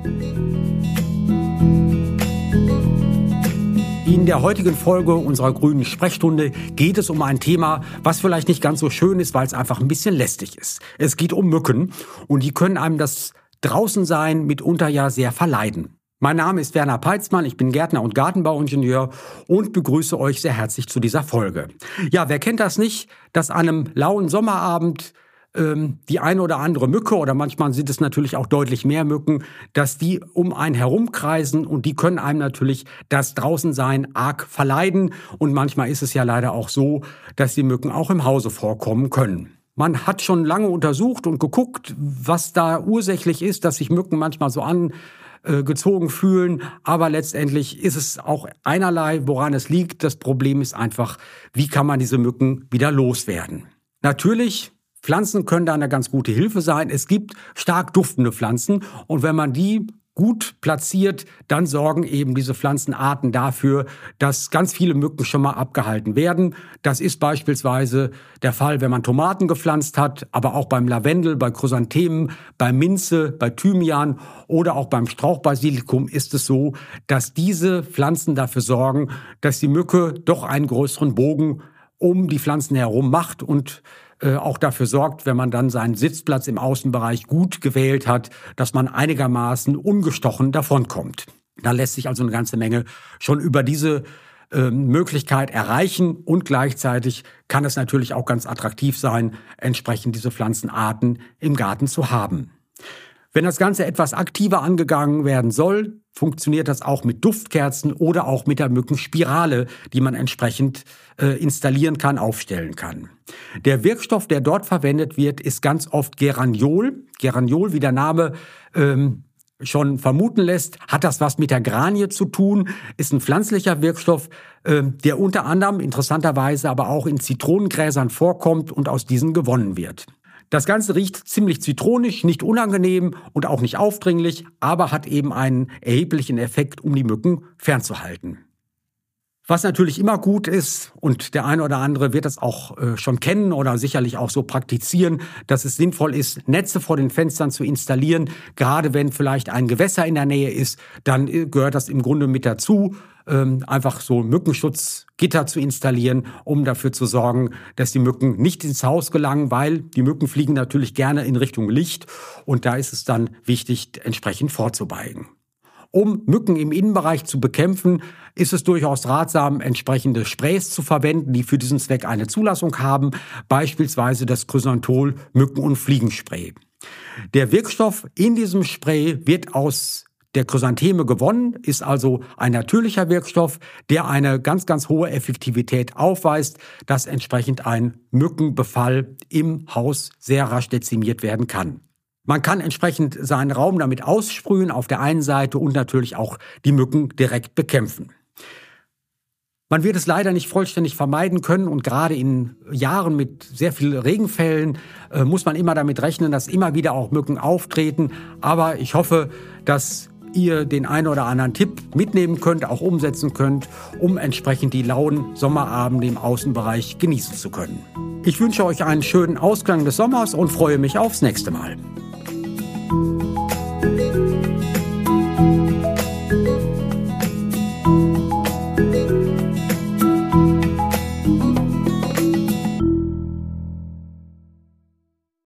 In der heutigen Folge unserer grünen Sprechstunde geht es um ein Thema, was vielleicht nicht ganz so schön ist, weil es einfach ein bisschen lästig ist. Es geht um Mücken und die können einem das Draußensein mitunter ja sehr verleiden. Mein Name ist Werner Peitzmann, ich bin Gärtner und Gartenbauingenieur und begrüße euch sehr herzlich zu dieser Folge. Ja, wer kennt das nicht, dass an einem lauen Sommerabend die eine oder andere Mücke, oder manchmal sind es natürlich auch deutlich mehr Mücken, dass die um einen herumkreisen und die können einem natürlich das Draußensein arg verleiden. Und manchmal ist es ja leider auch so, dass die Mücken auch im Hause vorkommen können. Man hat schon lange untersucht und geguckt, was da ursächlich ist, dass sich Mücken manchmal so angezogen fühlen. Aber letztendlich ist es auch einerlei, woran es liegt. Das Problem ist einfach, wie kann man diese Mücken wieder loswerden? Natürlich, Pflanzen können da eine ganz gute Hilfe sein. Es gibt stark duftende Pflanzen und wenn man die gut platziert, dann sorgen eben diese Pflanzenarten dafür, dass ganz viele Mücken schon mal abgehalten werden. Das ist beispielsweise der Fall, wenn man Tomaten gepflanzt hat, aber auch beim Lavendel, bei Chrysanthemen, bei Minze, bei Thymian oder auch beim Strauchbasilikum ist es so, dass diese Pflanzen dafür sorgen, dass die Mücke doch einen größeren Bogen um die Pflanzen herum macht und auch dafür sorgt, wenn man dann seinen Sitzplatz im Außenbereich gut gewählt hat, dass man einigermaßen ungestochen davonkommt. Da lässt sich also eine ganze Menge schon über diese Möglichkeit erreichen und gleichzeitig kann es natürlich auch ganz attraktiv sein, entsprechend diese Pflanzenarten im Garten zu haben. Wenn das Ganze etwas aktiver angegangen werden soll, funktioniert das auch mit Duftkerzen oder auch mit der Mückenspirale, die man entsprechend installieren kann, aufstellen kann. Der Wirkstoff, der dort verwendet wird, ist ganz oft Geraniol. Geraniol, wie der Name schon vermuten lässt, hat das was mit der Granie zu tun, ist ein pflanzlicher Wirkstoff, der unter anderem interessanterweise aber auch in Zitronengräsern vorkommt und aus diesen gewonnen wird. Das Ganze riecht ziemlich zitronisch, nicht unangenehm und auch nicht aufdringlich, aber hat eben einen erheblichen Effekt, um die Mücken fernzuhalten. Was natürlich immer gut ist, und der eine oder andere wird das auch schon kennen oder sicherlich auch so praktizieren, dass es sinnvoll ist, Netze vor den Fenstern zu installieren. Gerade wenn vielleicht ein Gewässer in der Nähe ist, dann gehört das im Grunde mit dazu, einfach so Mückenschutzgitter zu installieren, um dafür zu sorgen, dass die Mücken nicht ins Haus gelangen, weil die Mücken fliegen natürlich gerne in Richtung Licht und da ist es dann wichtig, entsprechend vorzubeugen. Um Mücken im Innenbereich zu bekämpfen, ist es durchaus ratsam, entsprechende Sprays zu verwenden, die für diesen Zweck eine Zulassung haben, beispielsweise das Chrysanthol Mücken- und Fliegenspray. Der Wirkstoff in diesem Spray wird aus der Chrysantheme gewonnen, ist also ein natürlicher Wirkstoff, der eine ganz, ganz hohe Effektivität aufweist, dass entsprechend ein Mückenbefall im Haus sehr rasch dezimiert werden kann. Man kann entsprechend seinen Raum damit aussprühen auf der einen Seite und natürlich auch die Mücken direkt bekämpfen. Man wird es leider nicht vollständig vermeiden können und gerade in Jahren mit sehr vielen Regenfällen muss man immer damit rechnen, dass immer wieder auch Mücken auftreten. Aber ich hoffe, dass ihr den einen oder anderen Tipp mitnehmen könnt, auch umsetzen könnt, um entsprechend die lauen Sommerabende im Außenbereich genießen zu können. Ich wünsche euch einen schönen Ausklang des Sommers und freue mich aufs nächste Mal.